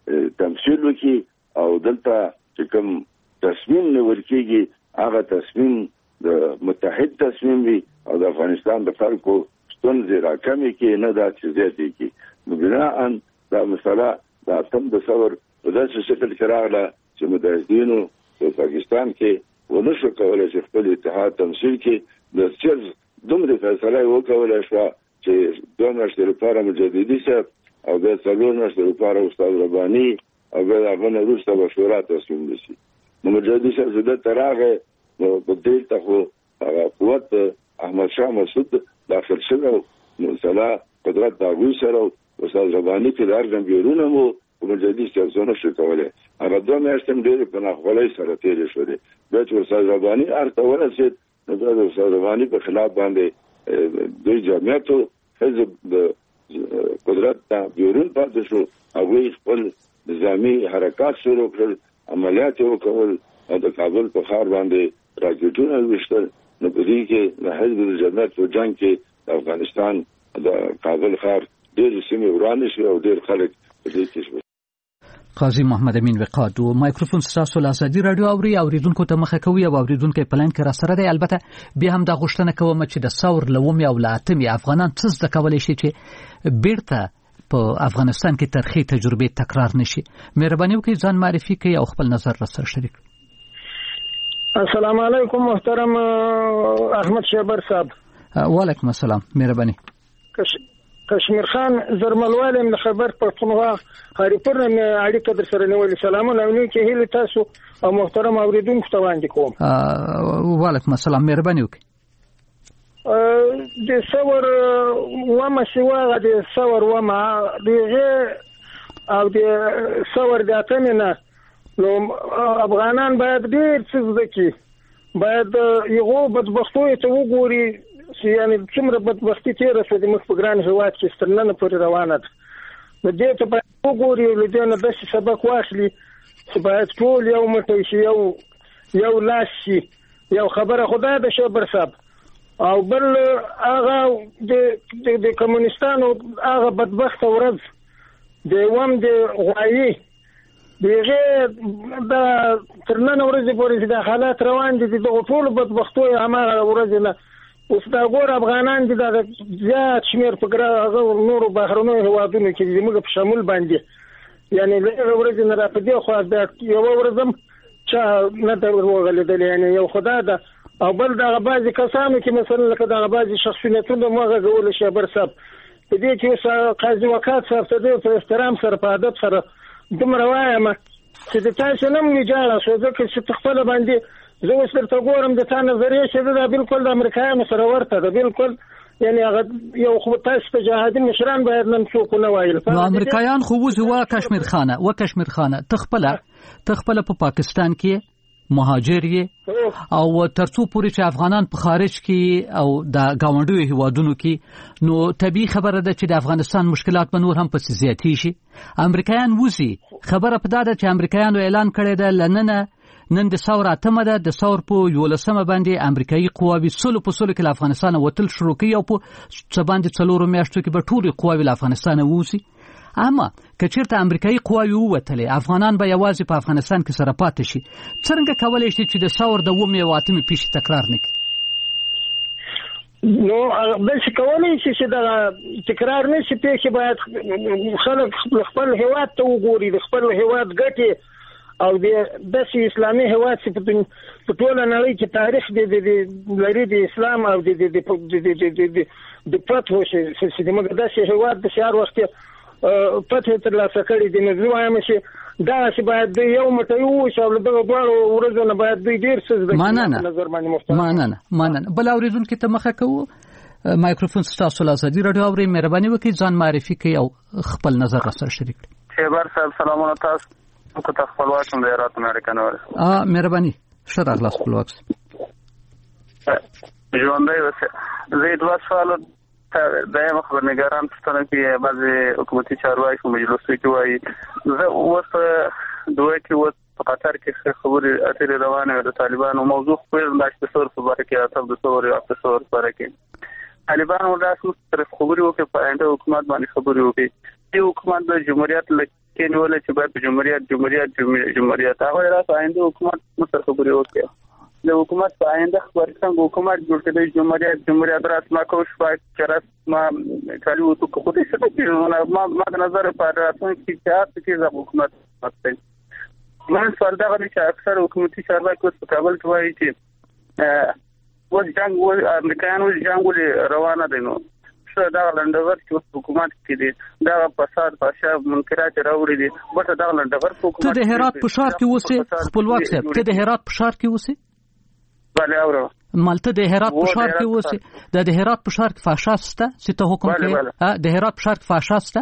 تمثیل وکړي او دلته چې کوم تصمیم نیول کېږي هغه تصمیم د متحد تصمیم وي او د افغانستان د خلکو ستونزې راکمې کړي نه دا چې زیاتې کړي. نو بناءً دا مسله د اتم د ثور په داسې شکل کې راغله چې مجاهدینو په پاکستان کې ونه شو کولی چې خپل اتحاد تمثیل کړي. د چرز دومره فیصله یې وکولی شوه چې دوه میاشتې لپاره مجددي صاحب او بیا څلور میاشتې لپاره استاد رباني او بیا د هغه نه وروسته به شورا تصمیم نیسي. نو مجددي صاحب زه دلته راغی نو په دلته خو هغه قوت احمد شاه مسعود داخل شوی و نو سلا قدرت د هغوی سره و استاد رباني کې د هر جمهورونه مو په مجددي صاحب څه نه شو کولی. هغه دوه میاشتې هم ډېرې په ناخوالۍ سره تېرې شولې. بیا چې استاد رباني هر ته ورسېد نو بیا د استاد رباني په خلاف باندې دوی جمعیتو حزب د قدرت ته بیرون پاتې شو. هغوی خپل نظامي حرکات شروع کړل، عملیات یې وکول او د کابل په ښار باندې راکېټونه وویشتل. نو په دې کې د حزب د جمعیت په جنګ کې د افغانستان د کابل ښار ډېرې سیمې ورانې شوې او ډېر خلک په دې کې شول. قاضي محمد امین وقاد او مایکروفون ستاسو له ازادي راډیو اوري اوریدونکو ته مخه کوي او اوریدونکو په پلان کې را سره دی. البته بیا هم دا غوښتنه کوم چې د ثور لومي او لاتمي افغانان څه زده کولای شي چې بیرته په افغانستان کې تاریخي تجربې تکرار نشي. مهرباني وکړئ ځان معرفي کړئ او خپل نظر را سره شریک السلام علیکم محترم احمد شیبر صاحب. وعلیکم السلام. مهرباني. کشمیر خان زرملواله من خبر پښتونخوا خریپور نه اړیکه در سره نیولې. سلامونه او نیکه هیله تاسو او محترم اوریدونکو ته وړاندې کوم. وعلیکم السلام. مهرباني وکړئ. د څور ومه شوه د څور ومه دغه او د څور د اتمه نه نو افغانان باید ډیر څه زده کړي. باید یو بدبختوي ته وګوري چې یعنی څومره بدبختی تیره شوه د مخ په ګران هېواد کې تر ننه پورې روانه ده. نو دې ته باید وګوري له دې نه داسې سبق واخلي چې باید ټول یو موټی شي یو یو لاس شي. یو خبره خدای د شیبر صاحب او بل هغه د کمونستانو هغه بدبخته ورځ د وم د غوایي دغه د تر نن ورځې پورې چې د حالات روان دي دغه ټول بدبختو هماغه ورځ نه اوس دا ګور افغانان دي د زیات شمیر په هغه نورو بهرنیو هیوادونو کې زموږ په شمول باندې یعنی له ورځې نه را په دې خو د یو ورځم چې نه د ورغلېدل یعنی یو خدای ده او بل دغه بعضې کسانو کې مثلا لکه دغه بعضې شخصیتونه مو غږول شیبر صاحب په دې کې اوس قاضي وقات صاحب ته د په احترام سره په ادب سره دومره وایم چې د تاسو نه مې جاړه شو ځکه چې خپل باندې زه اوس درته ګورم د تا نظریه چې دا بالکل د امریکایانو سره ورته ده. بالکل یعنی هغه یو خو تاسو ته جهادي مشران باید نن څوک نه وایل. نو امریکایان خو وځي وا کشمیر خانه و کشمیر خانه تخپله تخپله په پاکستان کې مهاجر یې او ترڅو پورې چې افغانان په خارج کې او د گاونډیو هیوادونو کې نو طبیعي خبره ده چې د افغانستان مشکلات به نور هم پسې زیاتې شي. امریکایان وځي خبره په دا ده چې امریکایانو اعلان کړی ده لننه نن د ثور اتمه ده د ثور په یولسمه باندې امریکایي قواوې سلو په سلو کې له افغانستانه وتل شروع کوي او په څه باندې څلورو میاشتو کې به ټولې قواوې له افغانستانه ووځي. اما که چېرته امریکایي قواوې ووتلې افغانان به یوازې په افغانستان کې سره پاتې شي. څرنګه کولی شي چې د ثور د اوومې او اتمې پیښې تکرار نه کړي؟ نو داسې کولی شي چې دغه تکرار نه شي پیښې باید خلک خپل هېواد ته وګوري د خپل هېواد ګټې او د داسې اسلامي هېواد چې په ټوله نړۍ کې تاریخ لري د اسلام او د فتحو چې زموږ داسې هېواد د شهر وخت فتح ترلاسه کړي دي. نو زه وایم چې دغسې باید دوی یو موټی ووسي او له دغه دواړو ورځو نه باید دوی ډېر څه زده کړي. نظر باندې محترم مننه مننه. بل اورېدونکي ته مخه کوو. مایکروفون ستاسو له ازادي راډیو اورئ. مهرباني وکړئ ځان معرفي کړئ او خپل نظر راسره شریک کړئ. شیبر صاحب سلامونه تاسو کو ته خپلواک هم د ایران امریکا نه ورسې. اه مهرباني ښه راغلاست خپلواک. ژوندی اوسئ. زه دوه سواله دایم خبرنګاران پوښتنه کوي بعضې حکومتي چارواکي په مجلسو کې وایي. زه اوس په دوی کې اوس په قطر کې خبرې اترې روانې وې د طالبانو موضوع پوهېږم دا چې د ثور په باره کې اتم د ثور یا د ثور په باره کې طالبانو داسې طرف خبرې وکړي په آینده حکومت باندې خبرې وکړي. دې حکومت د جمهوریت له کې نیولې چې باید په جمهوریت جمهوریت جمهوریت هغه راځي آینده حکومت مصر خبرې وکړي. د حکومت په آینده خبرې څنګه حکومت جوړ کړي جمهوریت جمهوریت راځي ما کوم شپه چې راځي ما کالو تو کو دې څه کوي ما ما د نظر په راتلونکي کې چې چې د حکومت مستي من فردا غوښتل چې اکثر حکومتي چارواکي په کابل کې وایي چې و جنگ و امریکایانو جنگ روانه دي. نو دا لندور چې حکومت کې دي دا فساد فحشا منکرات راوړي دي بټه دا لندور حکومت ته د هرات په شهر کې اوسې خپلواک صاحب ته د هرات په شهر کې اوسې بله اورو مالته د هرات په شهر کې اوسې د د هرات په شهر کې فحشا سته چې ته حکم کوي د هرات په شهر کې فحشا سته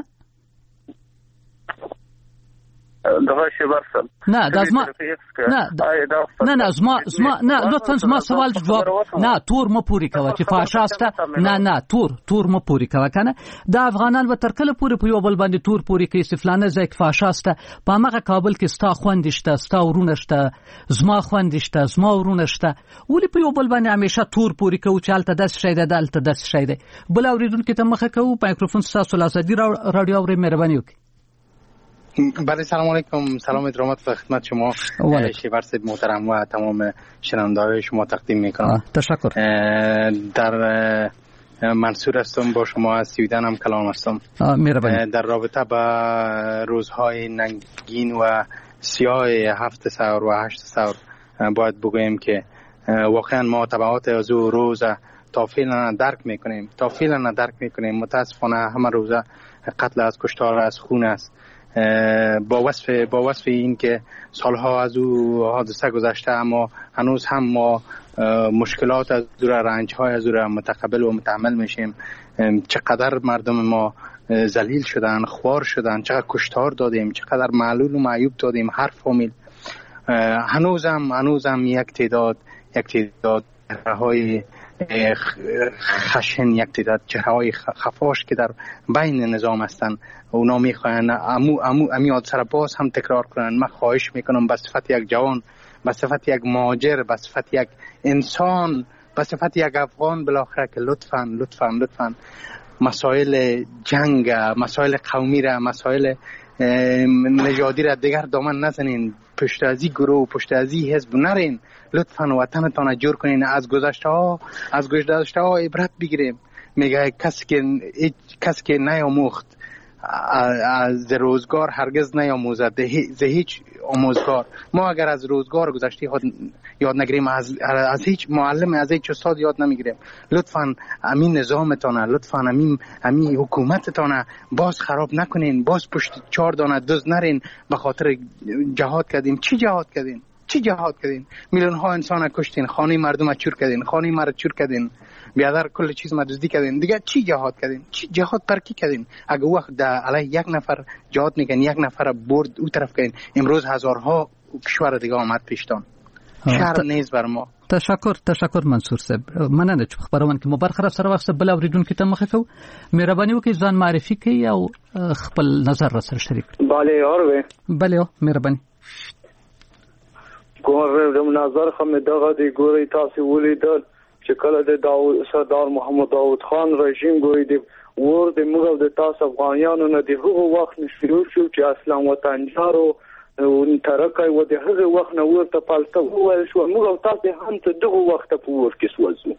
دغه شیبر صاحب نه دا زما نه نه نه زما زما نه لطفا زما سوال جواب نه تور مو پوری کوه چې فاشاسته نه نه تور تور مو پوری کوه کنه دا افغانان به تر کله پوری په یو بل باندې تور پوری کوي سفلانه ځکه فاشاسته په هغه کابل کې ستا خوندشته ستا ورونه شته زما خوندشته زما ورونه شته ولې په یو بل باندې همیشه تور پوری کوي چې الته داس شي ده الته داس شي ده بل اوریدونکو ته مخه کوو مایکروفون تاسو لاسدی رادیو اوري مهرباني وکړئ. بله سلام علیکم سلام ادرامات و خدمت شما شیبر صاحب محترم و تمام شنونده‌های شما تقدیم میکنم. تشکر. در منصور هستم با شما از سویدن هم کلام هستم. مهربانی. در رابطه با روزهای ننگین و سیاه هفت سور و هشت سور باید بگوییم که واقعا ما تبعات از او روز تا فعلا درک میکنیم تا فعلا درک میکنیم. متاسفانه همه روزه قتل از کشتار از خون است. با وصف با وصف این که سالها از او حادثه گذشته، اما هنوز هم ما مشکلات از او را، رنج های از او را متقبل و متحمل میشیم. چقدر مردم ما ذلیل شدن، خوار شدن، چقدر کشتار دادیم، چقدر معلول و معیوب دادیم هر فامیل. هنوزم هنوزم یک تعداد یک تعداد های خشن، یک تعداد چهره‌های خفاش که در بین نظام هستند، اونا میخواین امو امو امی حادثه را باز هم تکرار کنن. من خواهش میکنم به صفت یک جوان، به صفت یک مهاجر، به صفت یک انسان، به صفت یک افغان بالاخره که لطفاً لطفاً لطفاً مسائل جنگ، مسائل قومی را، مسائل نژادی را دیگر دامن نزنین، پشت ازی گروه، پشت ازی حزب نرین. لطفاً وطنتان جور کنین. از گذشته ها از گذشته ها عبرت بگیریم. میگه کسی که کسی که نیاموخت از روزگار هرگز نیاموزد ز هیچ آموزگار. ما اگر از روزگار گذشته یاد نگیریم، از از هیچ معلم، از هیچ استاد یاد نمیگیریم. لطفاً امین نظامتان، لطفاً امین امین حکومتتان باز خراب نکنین، باز پشت چهار دانه دز نرین به خاطر جهاد کردیم. چی جهاد کردین؟ چی جهاد کردین؟ میلیون ها انسان کشتین، خانه مردم چور کردین، خانه مرد چور کردین، بیادر کل چیز مدزدی کردین. دیگه چی جهاد کردین؟ چی جهاد پر کی کردین؟ اگه وقت در علی یک نفر جهاد میکنین، یک نفر برد او طرف کردین، امروز هزارها کشور دیگه آمد پیشتان. شرم نیست بر ما. تشکر تشکر منصور صاحب. مننه چې خبرونه کې مو برخه سره وخت بل اوریدونکو ته مخه کو. مهرباني وکړئ ځان معرفي کړئ او خپل نظر را سره شریک. bale اور bale مهرباني. ګور د نظر خمه دغه دی ګوري تاسو ولیدل چې کله د داوود سردار محمد داوود خان رژیم ګوري دی ور د موږ د تاسو افغانانو نه دی هغه وخت نشو شو چې اصلا وطنجارو او ترکای و د هغه وخت نه ورته پالته وویل شو موږ تاسو هم ته دغه وخت په ور کې سوځو.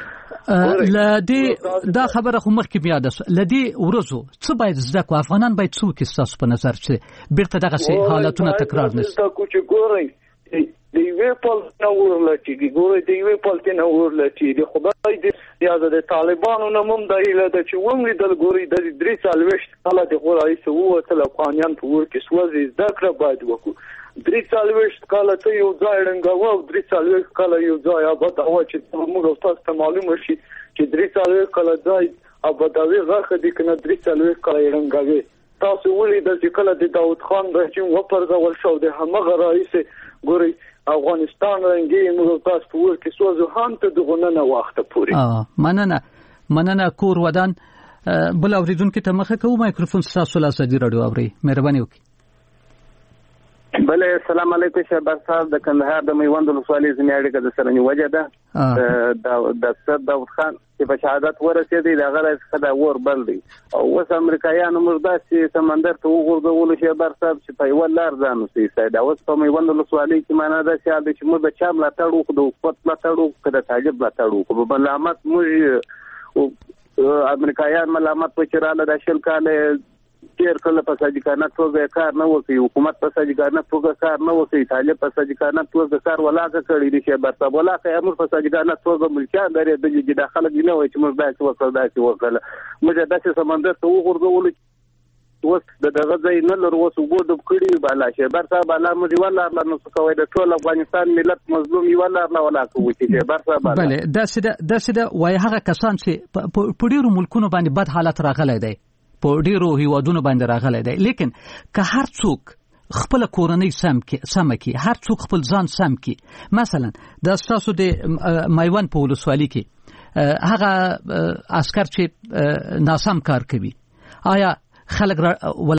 لدی دا خبره خو مخکې بیا ده. لدی ورځو څه باید زده کو افغانان باید څه کې تاسو په نظر چې بیرته دغه سي حالتونه تکرار نشي. دا کو چې ګورئ دی وی پال نور لټي ګورئ دی وی پال ته نور لټي دی خدای دې یاد د طالبانو نوم د ایله د چې ومري د ګورئ د درې سالويشت کله د غوړای سو وته افغانان په ور کې سوځي ذکر باید وکړو. درې سالويشت کله ته یو ځای رنګاو، درې سالويشت کله یو ځای آباد او چې موږ تاسو ته معلومه شي چې درې سالويشت کله ځای آبادوي غاخه دي کنه درې سالويشت کله رنګاوي. تاسو ولیدل چې کله د داوود خان رژیم وپرځول شو د همغه رئیس ګوري افغانستان رنګي موږ تاسو په ور کې سوځو هم ته دغه نه وخت پوري. اه مننه مننه کور ودان. بل اوریدونکو ته مخه کوم مایکروفون تاسو لا سدي رادیو اوري مهرباني وکړئ. بله السلام علیکم شهباز صاحب د کندهار د میوند ولسوالۍ زمیاړي کې د سرنی وجه ده د سر داوود خان چې په شهادت ورسېدی د غره څخه ور بل دی او اوس امریکایانو مردا چې سمندر ته وګورځول شهباز صاحب چې په یو لار ځانو سي سید اوس په میوند ولسوالۍ کې معنا ده چې د شمو د چا ملاتړ وکړو د حکومت ملاتړ وکړو د طالب ملاتړ وکړو په ملامت موږ امریکایان ملامت وچراله د شل کاله تیر کله په ساجکانه توګه کار نه وکړي، حکومت په ساجکانه توګه کار نه وکړي، طالب په ساجکانه توګه کار ولاګه کړی دي چې برته ولاګه امر په ساجکانه توګه ملکان درې د دې داخله دی نه وای چې موږ داسې وکړو داسې وکړو موږ داسې سمندر ته وګورځول اوس د دغه ځای نه لر اوس وګورم کړی بالا شه برته بالا موږ ولا نو څه کوي د ټول افغانستان ملت مظلوم یو ولا ولا کوي چې برته بالا بله داسې داسې وای هغه کسان چې په ډیرو ملکونو باندې بد حالت راغلي دي، په ډیرو هیوادونو باندې راغلی دی، لیکن که هر څوک خپل کورنۍ سم کې سم کې هر څوک خپل ځان سم کې، مثلا د تاسو د میوند په ولسوالۍ کې هغه عسكر چې ناسم کار کوي، آیا خلک